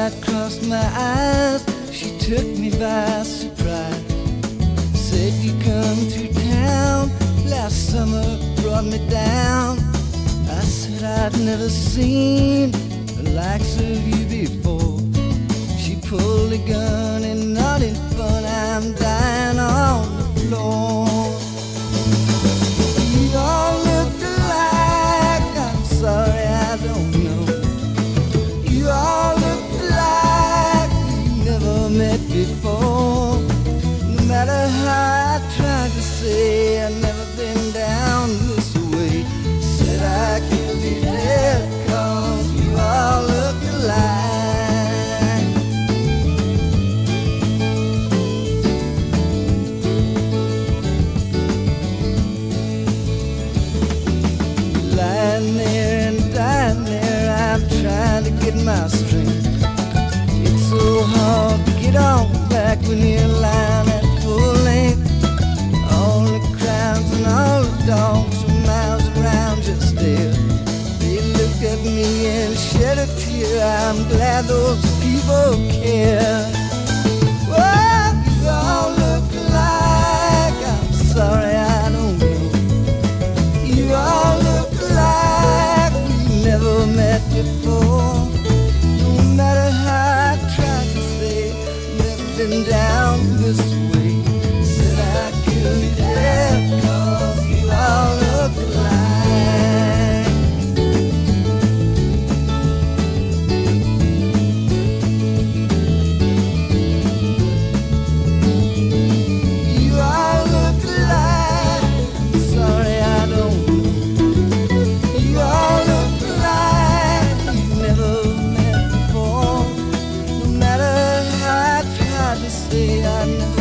light crossed my eyes, she took me by surprise. Said you come through town last summer, brought me down. I said I'd never seen the likes of you before. She pulled a gun and not in fun, I'm dying on the floor. You all look alike, I'm sorry I don't know. You all look alike, we never met before. No matter how I tried to say, I've never been down this way. Said I could be dead, 'cause you all look alike. Lying there and dying there, I'm trying to get my strength. It's so hard to get on back when you're lying at full length. All the crowds and all the dogs from miles around just stare. They look at me and shed a tear. I'm glad those people care. Well, you all look alike, I'm sorry I don't know. You all look alike, we never met before. No matter how I tried to say, never been down this way. Said I could be dead, 'cause you all look alike. You all look alike, I'm sorry I don't know. You all look alike, we never met before. No matter how I tried to say, I never